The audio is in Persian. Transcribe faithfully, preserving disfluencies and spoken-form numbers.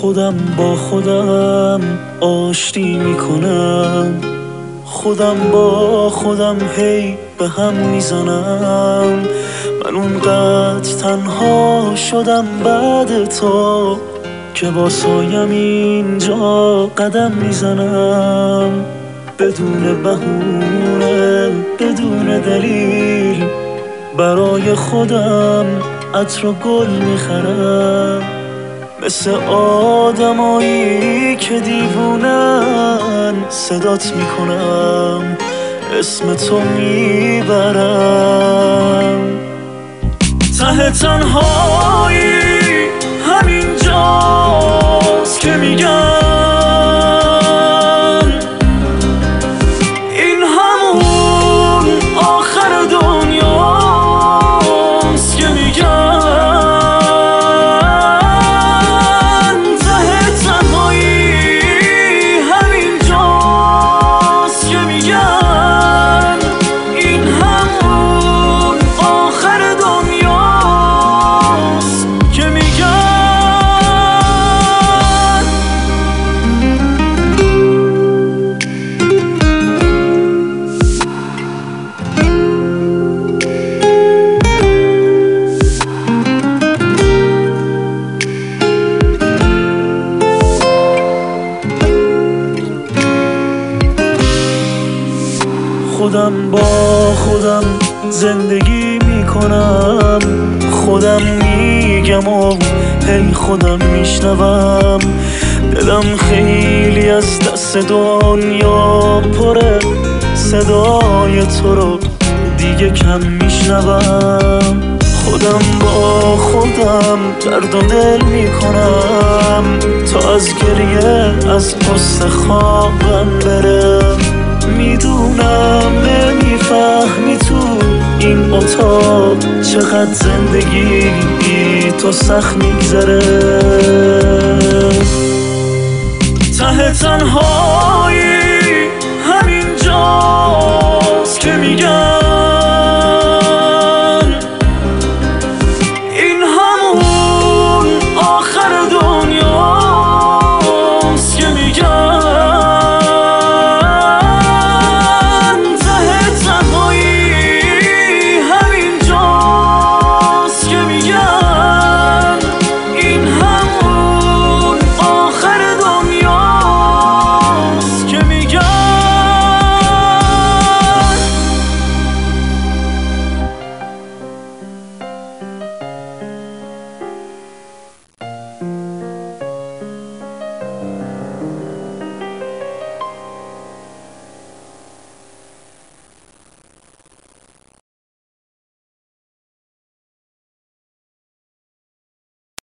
خودم با خودم آشتی میکنم، خودم با خودم هی به هم میزنم. من اونقدر تنها شدم بعد تو که با سایم اینجا قدم میزنم. بدون بهونه بدون دلیل برای خودم عطر و گل میخرم، مثل آدمایی که دیوونن صدات میکنم، اسم تو میبرم. ته تنهایی همینجاست که میگم این همون آخر دنیاست که میگم ته تنهایی همینجاست که میگم این همون آخر دنیاست که میگم. خودم با خودم زندگی میکنم، خودم میگم و هی خودم میشنوم. دلم خیلی از دست دنیا پره، صدای تو رو دیگه کم میشنوم. خودم با خودم درد و دل میکنم تا از گریه از پست خوابم برم. میدونم نمیفهمی تو این اتاق چقدر زندگی بی تو سخت میگذره. ته تنهایی همینجا